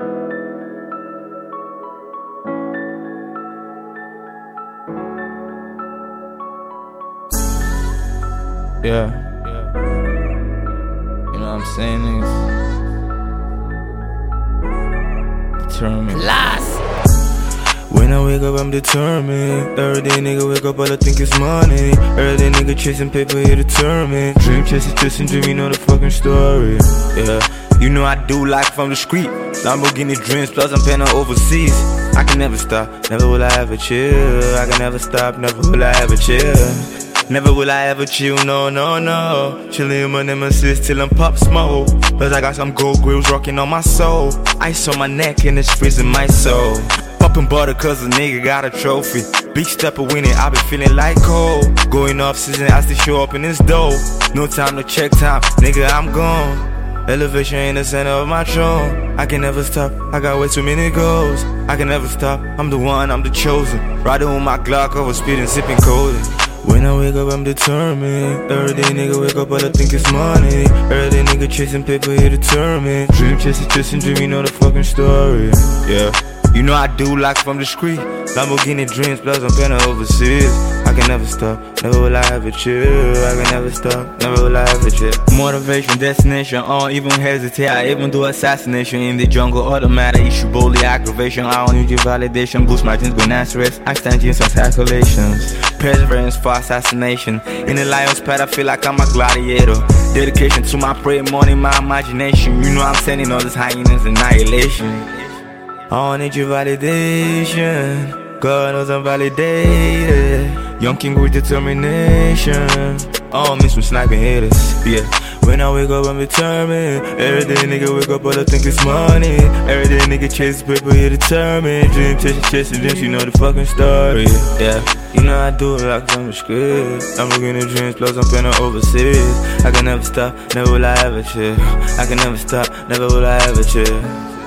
Yeah. You know what I'm saying, niggas? Determined. When I wake up, I'm determined. Every day, nigga, wake up, all I think is money. Every day, nigga, chasing paper, here determined. Dream chasing, dream, you know the fucking story. Yeah. You know I do life from the street. Lamborghini dreams, plus I'm paying overseas. I can never stop, never will I ever chill. I can never stop, never will I ever chill. Never will I ever chill, no, no, no. Chillin' with my nemesis till I'm pop smoke. Plus I got some gold grills rocking on my soul. Ice on my neck and it's freezing my soul. Poppin' butter cause a nigga got a trophy. Big stepper winning, I be feeling like cold. Going off season, I still show up in this dough. No time to check time, nigga, I'm gone. Elevation in the center of my throne. I can never stop, I got way too many goals. I can never stop, I'm the one, I'm the chosen. Riding with my Glock over speed and sipping cold. When I wake up, I'm determined. Every day, nigga, wake up, all I think is money. Every day, nigga, chasing paper, here determined. Dream chasing, dream, you know the fucking story. Yeah. You know I do like from the street. Lamborghini dreams, plus I'm paying overseas. I can never stop, never will I ever chill. I can never stop, never will I ever chill. Motivation, destination, I don't even hesitate. I even do assassination in the jungle. Automatic issue, boldly aggravation. I don't need your validation. Boost my genes, go stress. I stand genes on calculations. Perseverance for assassination. In the lion's path, I feel like I'm a gladiator. Dedication to my prayer, money, my imagination. You know I'm sending all this hyenas annihilation. I don't need your validation. God knows I'm validated. Young king with determination. I don't miss from sniping haters. Yeah. When I wake up, I'm determined. Every day, nigga, wake up, all I think is money. Every day, nigga, chase paper, you're determined. Dream chasing dreams, you know the fucking story. Yeah. You know I do it like I'm a script. I'm looking at dreams, plus I'm paying overseas. I can never stop, never will I ever chill. I can never stop, never will I ever chill.